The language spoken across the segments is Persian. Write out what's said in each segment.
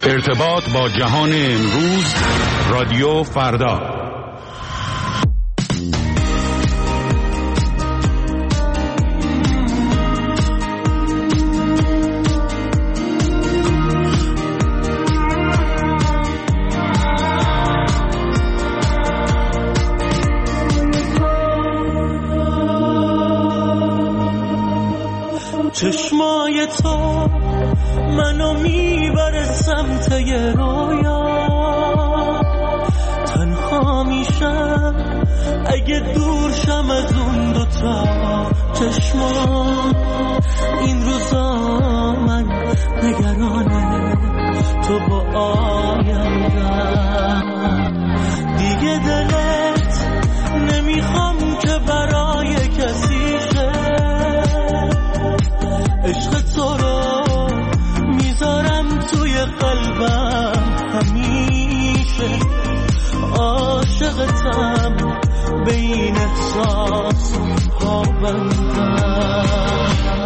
ارتباط با جهان امروز، رادیو فردا. چشمای تو منو میبره سمت یه رویا، تنها میشم اگه دور شم از اون دوتا چشما. این روزا من نگرانه تو با آیندم، دیگه دلت نمیخوام که برای کسی شه. عشق تو رو میذارم توی قلبم همیشه، عاشقتم به این احساس ها بندم.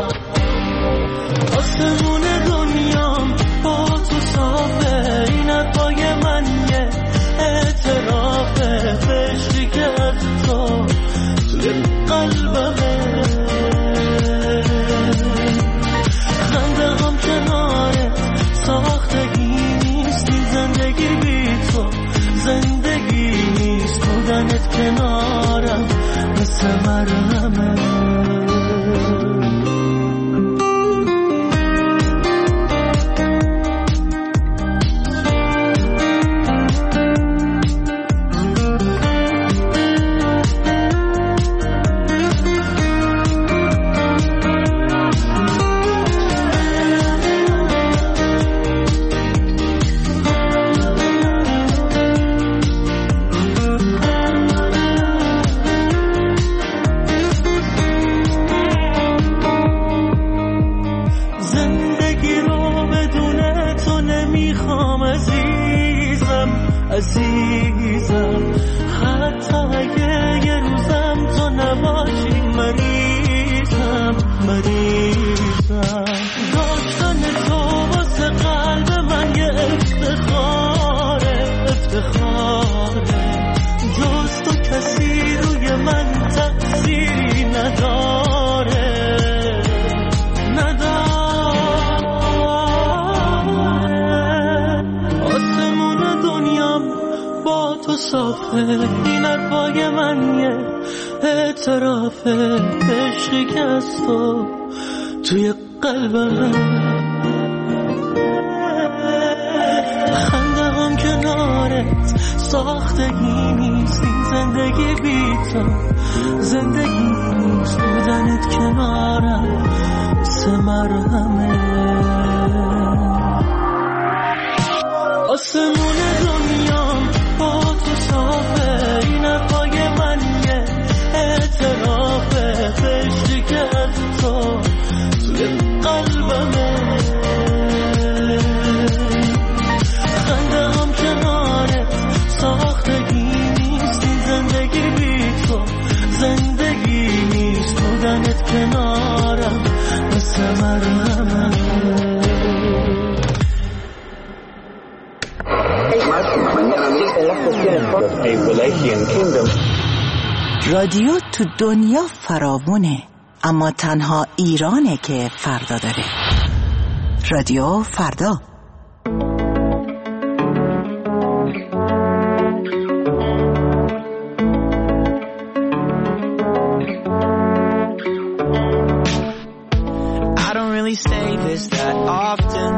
آسمون دنیام با تو صافه، این حرفای من یه اعترافه، بشتی که از تو توی قلبمه. خنده‌ام کنارت ساختگی نیست، این زندگی بی تو زندگی نیست، بودنت کنارم مثل مرهمه. عزیزم حتی اگه یه روزم تو نباشی، مریضم داشتن تو واسه قلب من یه افتخاره، جز تو کسی روی من تأثیری نداره. آسمون دنیام با تو صافه، این حرفای من یه اعترافه، عشقی که از تو توی قلبم. خنده هم کنارت ساختگی نیست، این زندگی بی تو زندگی نیست، بودنت کنارم مثل مرهمه. آسمون دنیام با تو صافه، این حرفای من یه اعترافه، بشتی که از تو توی قلبمه. خنده هم کنارت ساختگی نیست، این زندگی بی تو زندگی نیست، بودنت کنارم مثل مرهمه. رادیو تو دنیا فراوونه، اما تنها ایرانه که فردا داره. رادیو فردا. I don't really say this that often,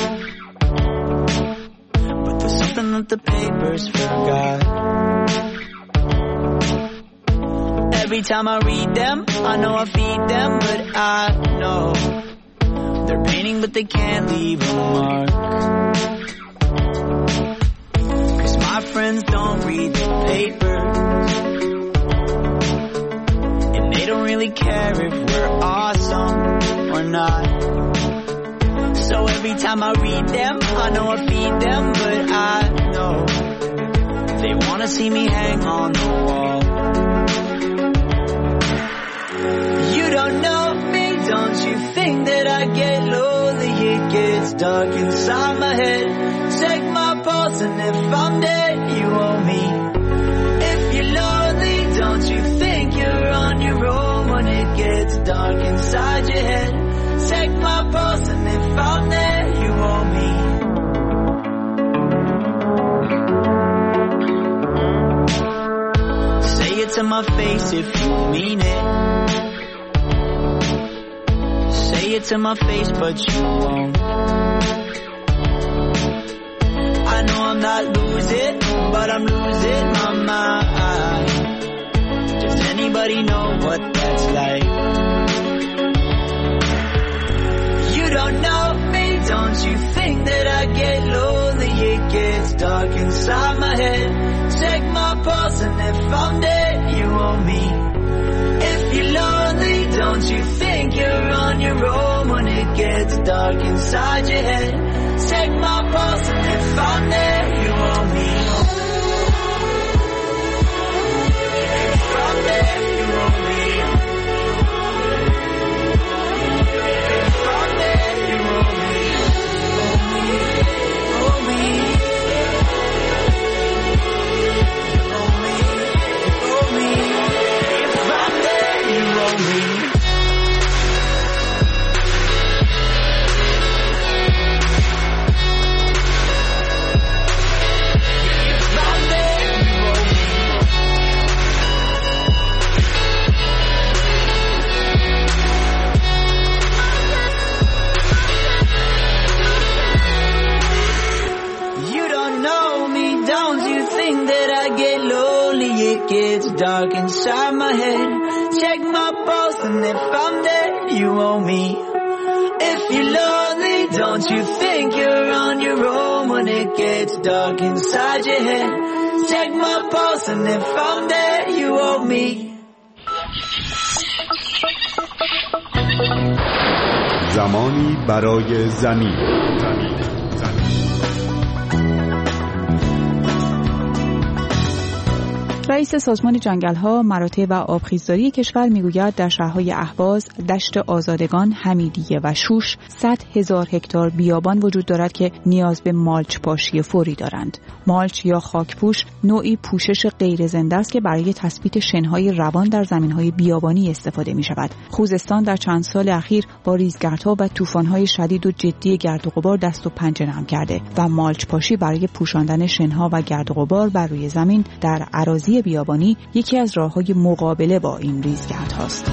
but there's something that the papers forgot. Every time I read them, I know I feed them, but I know they're painting, but they can't leave a mark. 'Cause my friends don't read the papers, and they don't really care if we're awesome or not. So every time I read them, I know I feed them, but I know they wanna see me hang on the wall. You don't know me, don't you think that I get lonely? It gets gets dark inside my head. Check my pulse and if I'm dead, you owe me. If you're lonely, don't you think you're on your own when it gets dark inside your head? Check my pulse and if I'm there, you owe me. Say it to my face if you mean it. Say it to my face, but you won't. I know I'm not losing, but I'm losing my mind. Does anybody know what that's like? You don't know me, don't you think that I get lonely? It gets dark inside my head. Check my pulse and if I'm dead, you owe me. If you're lonely, don't you think you're on your own when it gets dark inside your head? Check my pulse and if I'm there, you owe me. If I'm there, you owe me. If I'm there, you owe me. Owe me. Owe me. Owe me. If I'm there, you owe me. Gets dark inside my head. Check my pulse and if I'm dead, you owe me. If you're lonely, don't you think you're on your own when it gets dark inside your head? Check my pulse and if I'm dead, you owe me. زمانی برای زمین. رئیس سازمان جنگل‌ها، مراتع و آبخیزداری کشور میگوید در شهرهای اهواز، دشت آزادگان، حمیدیه و شوش 100,000 هکتار بیابان وجود دارد که نیاز به مالچ پاشی فوری دارند. مالچ یا خاکپوش نوعی پوشش غیر زنده است که برای تثبیت شن‌های روان در زمین‌های بیابانی استفاده می‌شود. خوزستان در چند سال اخیر با ریزگردها و طوفان‌های شدید و جدی گرد و غبار دست و پنجه نرم کرده و مالچ پاشی برای پوشاندن شن‌ها و گرد و غبار بر روی زمین در اراضی بیابانی یکی از راه‌های مقابله با این ریزگردهاست.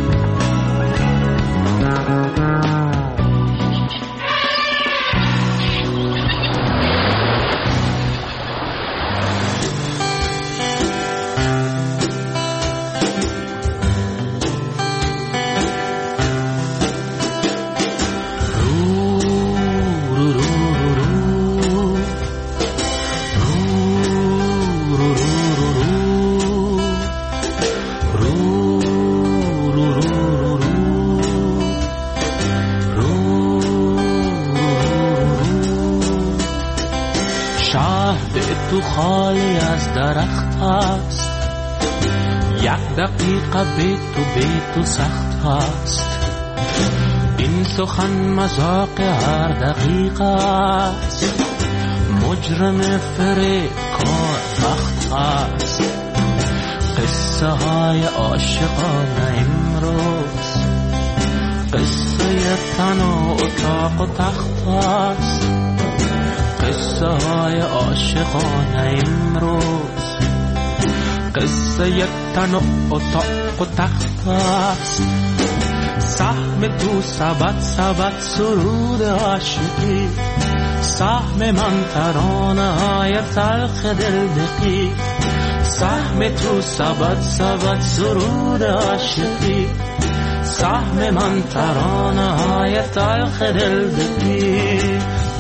تو خالی از درخت هست، یک دقیقه به تو سخت هست. این سخن مذاق هر دقیقه است، مجرم فریب کار بخت هست. قصه های عاشقانه امروز، قصه تن و اتاق و تخت هست. قصه های عاشقانه امروز، قصه تن و اتاق و تخت است. سهم تو سبد سرود عاشقی، سهم من ترانه های تلخ دلدقی. سهم تو سبد سرود عاشقی، سهم من ترانه های تلخ دلدقی.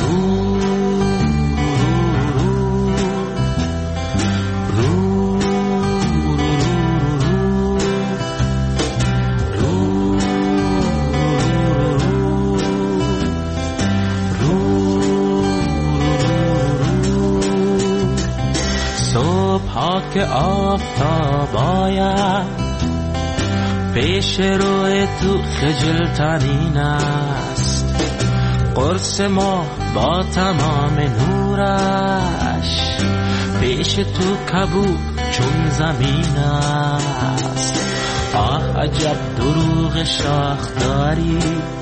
که آفتاب آید پیش روی تو خجل ترین است. قرص ما با تمام نورش، پیش تو کبود چون زمین است. آه عجب دروغ شاخ داری،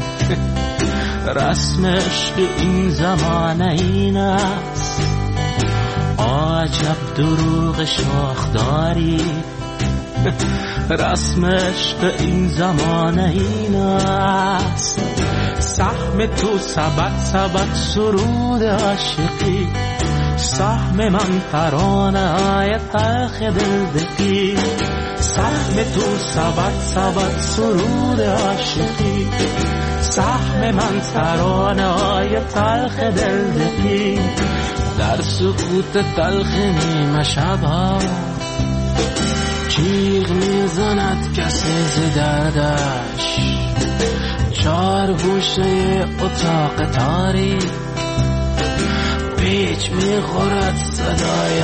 رسم عشق این زمان این است. آه عجب دروغ شاخ داری، رسم عشق این زمان این است. سهم تو سبد سرود عاشقی، سهم من ترانه های تلخ دلدقی. سهم تو سبد سرود عاشقی، سهم من ترانه های تلخ دلدقی. در سکوت تلخ نیمه شبها جیغ میزند کسی ز دردش. چار گوشه اتاق تاریک پیچ میخورد صدای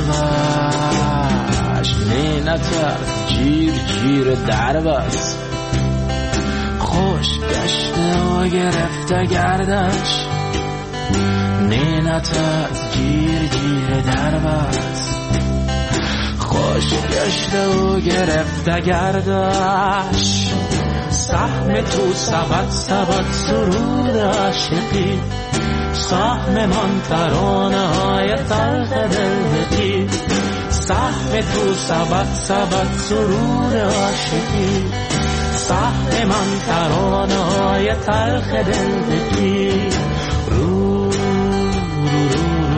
قلبش. نه نترس جیر درب است، خوش گشته و گرفته گردش. نه نترس جیر درب است، خوش گشته و گرفته گردش. سهم تو سبد سرود عاشقی، سهم من ترانه های تلخ دلدقی. سهم تو سبد سرود عاشقی، سهم من ترانه های تلخ دلدقی. رو رو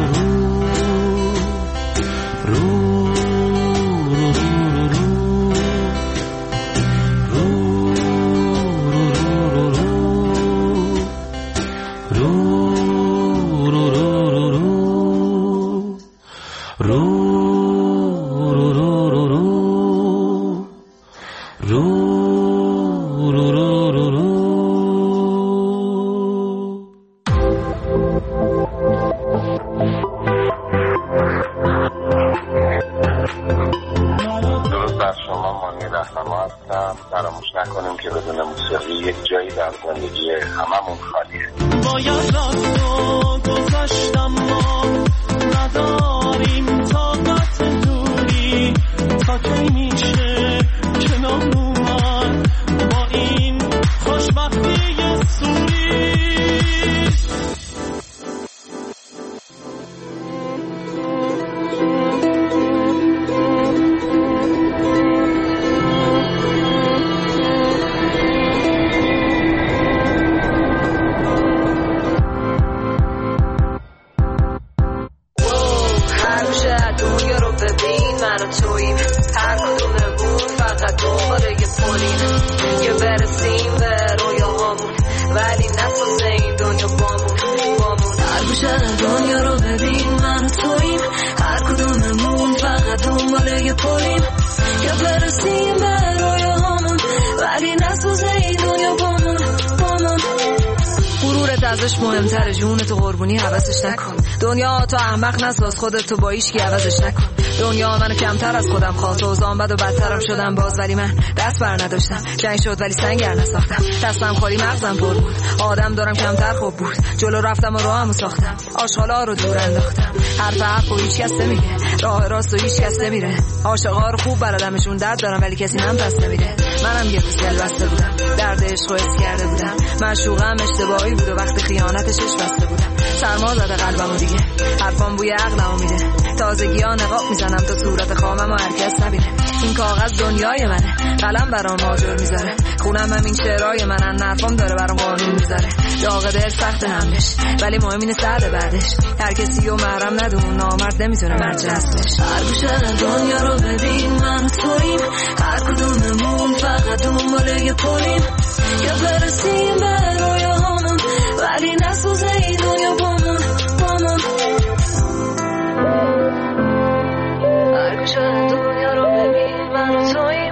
رو رو فراموش نکنیم که بدون موسیقی یک جایی در زندگی هممون خالیه. باید رفت و گذشتم، ما نداریم طاقت دوری. تا کی میشه کنار اومد با این خوشبختی سوری؟ ازش مهمتره، جون تو قربونی حوضش نکن. دنیا تو احمق نساز، خودت تو با هیچ کی عوضش نکن. دنیا منو کمتر از خودم خواست، اوضاعم بد و بدترم شدم باز، ولی من دست بر نداشتم. جنگ شد ولی سنگر نساختم، دستم خالی مغزم پر بود. آدم دارم کمتر خوب بود، جلو رفتم و راهمو ساختم. آشغالا رو دور انداختم، حرف حق و هیچ کس نمیگه، راه راست و هیچ کس نمیره. عاشقا رو خوب بلدمشون، درد دارم ولی کسی من پس نمیده. منم یه فسل بسته بودم، درد عشق و حس کرده بودم. معشوقم اشتباهی بود و وقتی خیانتش بسته بودم. سرما زده قلبمو دیگه، حرفام بوی عقلمو میده. تازگی‌ها نقاب میزنم تا صورت خامم و هر کس نبینه. این کاغذ دنیای منه، قلم برام آجر میذاره. خونم همین شعرهای منن، حرفام داره برام قانون میذاره. داغ دل سخت همش، ولی مهم اینه سعد بعدش. هر کسی رو محرم ندون، نامرد نمیتونه مرد هستش. هر گوشه دنیا رو ببین، من و تویم. هر کدوممون فقط دنبال یه پولیم، یا برسیم به رویاهامون، ولی نسوزه این دنیا بامون. هر گوشه دنیا رو ببین، من و تویم.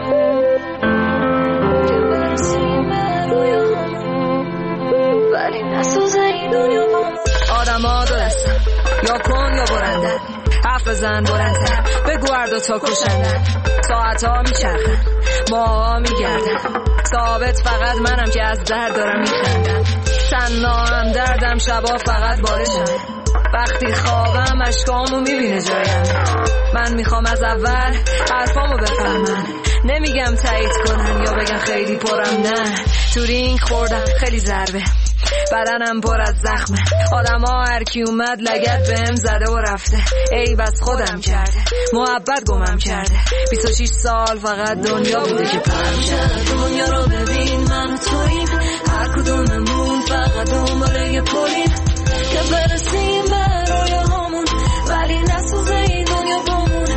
یا برسیم به رویاهامون، ولی نسوزه این دنیا بامون. آدم ها دو دستن، یا کن یا برندن. حرف بزن بلندتر، بگو هر دوتا کشندن. ساعت ها میچرخن، ماه ها میگردن. ثابت فقط منم که از درد دارم میخندم. تنها هم دردم شبا فقط بالشم. وقتی خوابم اشکامو میبینه جایم. من میخوام از اول حرفامو بفهمن. نمیگم تایید کنن یا بگن خیلی پرم، نه. تو رینگ خوردم خیلی ضربه، بدنم پر از زخمه. آدم ها هر کی اومد لگد بهم زده و رفته. ای بس خودم کرده، محبت گمم کرده. 26 سال فقط دنیا بوده که پرم شد. دنیا رو ببین من و توییم، هر کدوممون فقط دنباله یه پلیم که برسیم به رویاهامون، ولی نسوزه این دنیا بامون.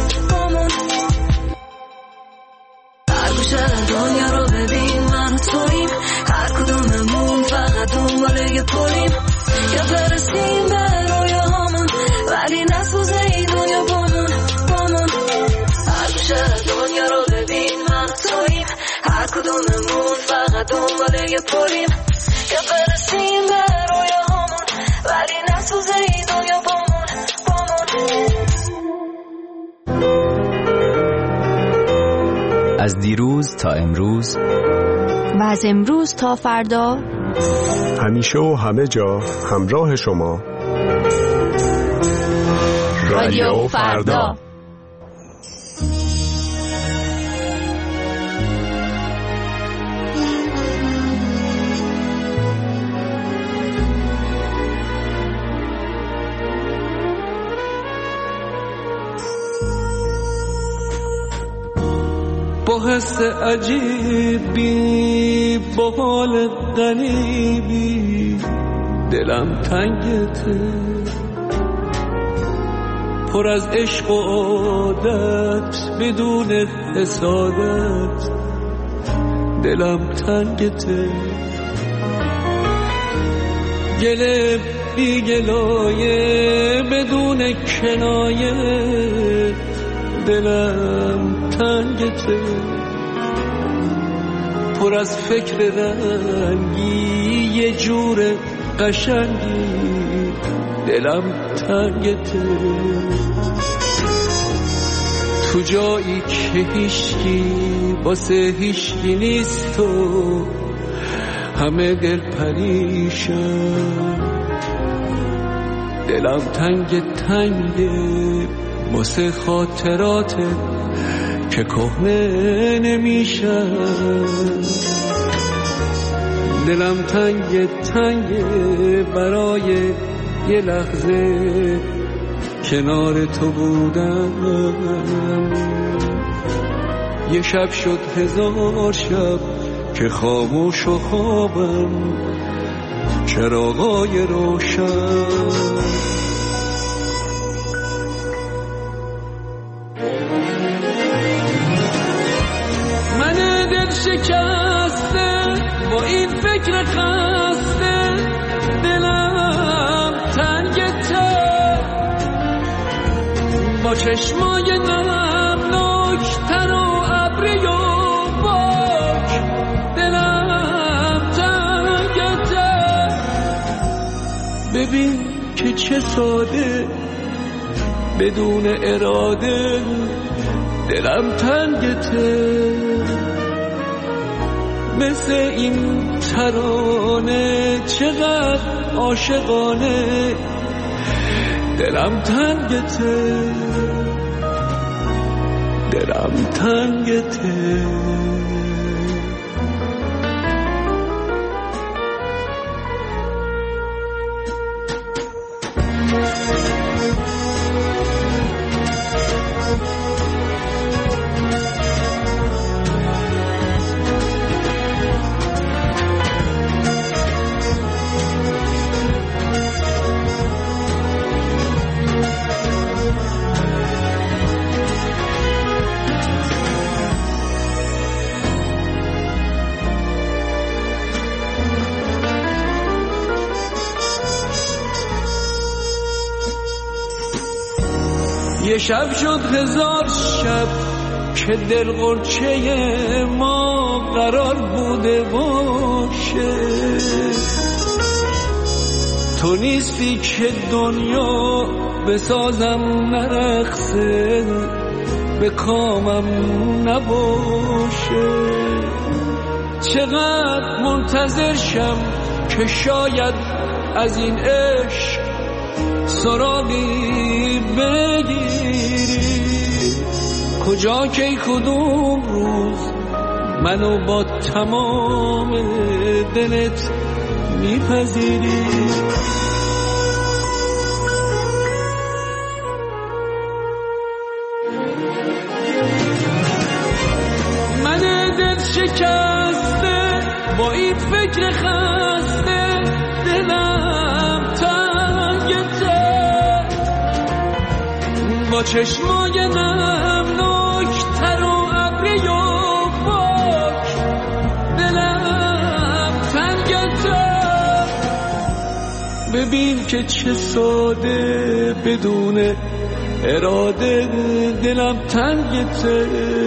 هر گوشه دنیا رو ببین من و توییم، هر کدوممون فقط دنباله یه پلیم که برسیم به رویاهامون، ولی نسوزه این دنیا بامون. هر گوشه دنیا رو ببین من و توییم، هر کدوممون فقط دنباله یه پلیم که برسیم به رویاهامون، ولی نسوزه این دنیا بامون. از دیروز تا امروز و از امروز تا فردا، همیشه و همه جا همراه شما. رادیو فردا. با حس عجیبی، با حال غریبی، دلم تنگته، پر از عشق و عادت بدون حسادت، دلم تنگته. گله بی گلایه بدون کنایه، دلم تنگته. پر از فکر رنگی یه جور قشنگی، دلم تنگته. تو جایی که هیچکی واسه هیچکی نیست و همه دل پریشان، دلم تنگه واسه خاطرات که کهنه نمیشن. دلم تنگه برای یه لحظه کنار تو بودم. یه شب شد 1000 شب که خاموش و خوابم، چراغای روشن. شکسته با این فکر خسته، دلم تنگته. با چشمای نمناک تر و ابری و باک، دلم تنگته. ببین که چه ساده بدون اراده، دلم تنگته. مثل این ترانه چقدر عاشقانه، دلم تنگته، دلم تنگته. یه شب شد 1000 شب که دل غرچه ما قرار بوده باشه. تو نیستی که دنیا بسازم نرقصه، به کامم نباشه. چقدر منتظر شم که شاید از این عشق سراغی بگیری. کجا کی کدوم روز منو با تمام دلت میپذیری. من دل شکسته با این فکر خسته، دلم تنگته با چشمای نمناک تر و ابری و پاک، دلم تنگته. ببین که چه ساده بدون اراده دلم تنگته،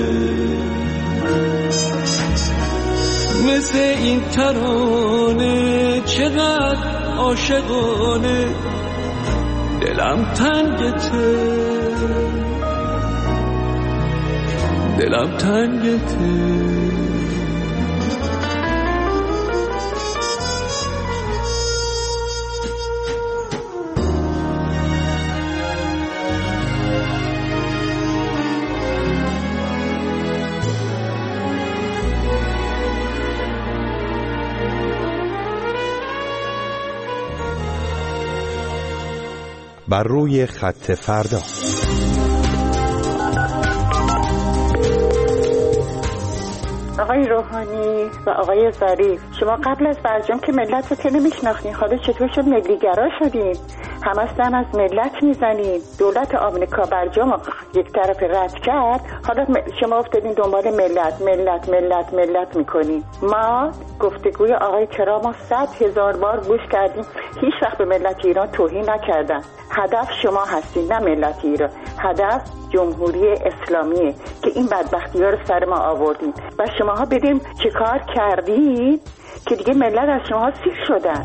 مثل این ترانه چقدر عاشقانه دلم تنگته، دلم تنگته. بر روی خط فردا. آقای روحانی و آقای ظریف، شما قبل از برجام که ملت رو که نمیشناختین، حالا چطور شد ملیگرا شدین؟ همستن از ملت میزنین. دولت آمریکا برجام یک طرف رد کرد، حالا شما افتادین دنبال ملت ملت ملت ملت میکنین. ما گفتگوی آقای ترامپ 100,000 بار گوش کردیم، هیچ وقت به ملت ایران توهین نکردن. هدف شما هستین، نه ملت ایران. هدف جمهوری اسلامیه که این بدبختی ها رو سر ما آوردین و شماها بدیم چه کار کردین که دیگه ملت از شما سیر شدن.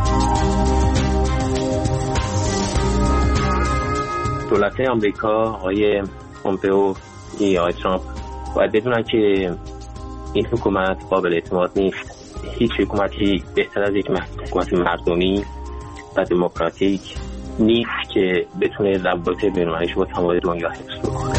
دولت آمریکا، آقای پومپئو یا آقای ترامپ باید بدونن که این حکومت قابل اعتماد نیست. هیچ حکومتی بهتر از یک حکومت مردمی و دموکراتیک نیست که بتونه روابط بین‌المللیش با تمام دنیا حفظ بکنه.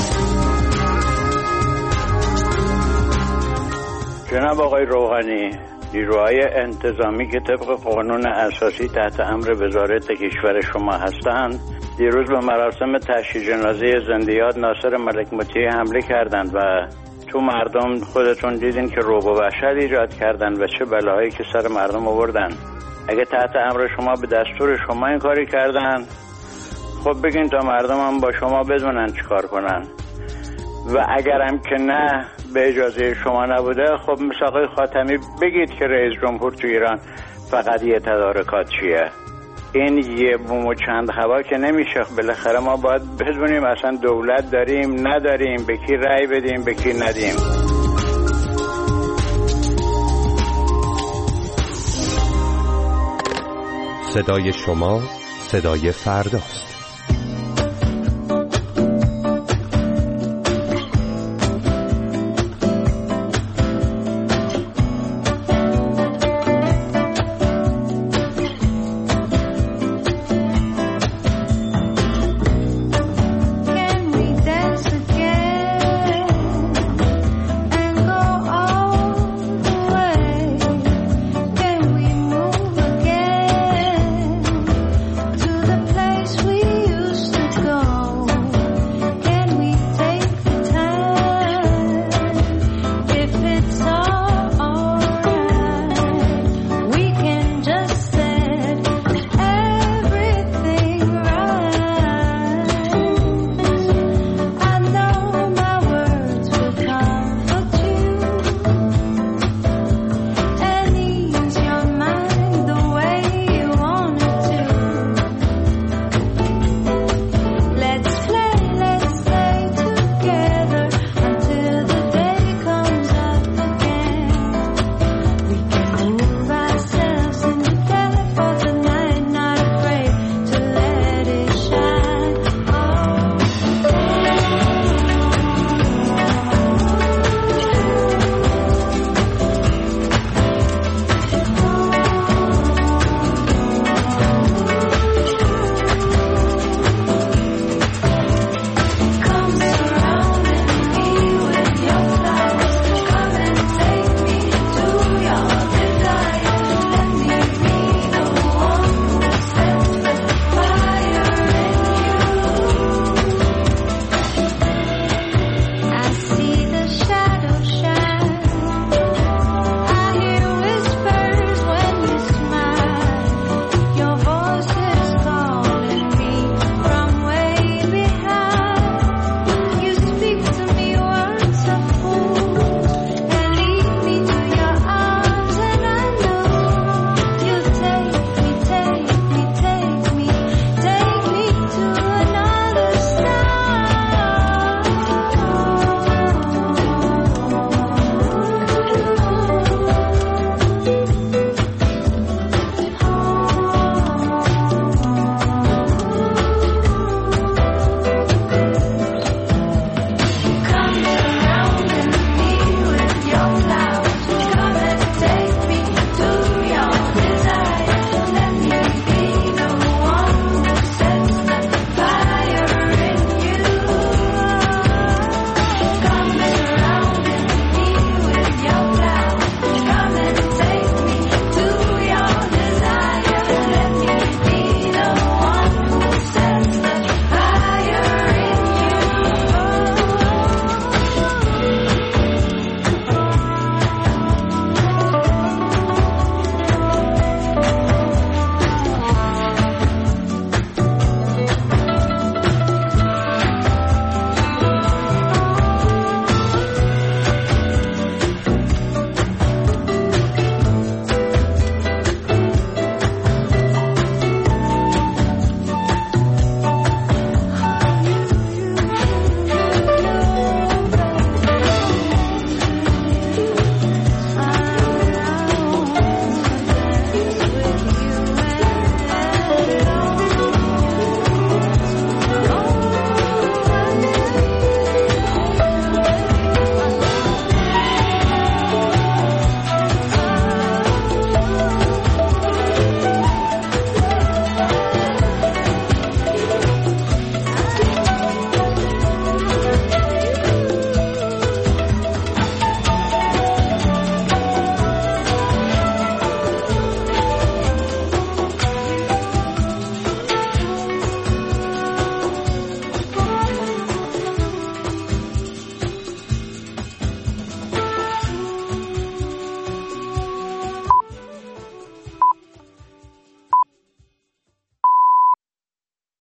جناب آقای روحانی، نیروهای انتظامی که طبق قانون اساسی تحت امر وزارت کشور شما هستند، دیروز به مراسم تشییع جنازه زنده‌یاد ناصر ملک مطیع حمله کردند و تو مردم خودتون دیدین که رعب و وحشت ایجاد کردن و چه بلاهایی که سر مردم آوردن. اگه تحت امر شما به دستور شما این کاری کردن، خب بگین تا مردم هم با شما بدونن چی کار کنن. و اگرم که نه به اجازه شما نبوده، خب مثل آقای خاتمی بگید که رئیس جمهور تو ایران فقط یه تدارکات چیه. این یه بوم و چند هوا که نمیشه. بالاخره ما باید بدونیم اصلا دولت داریم نداریم، به کی رأی بدیم به کی ندیم. صدای شما صدای فرداست.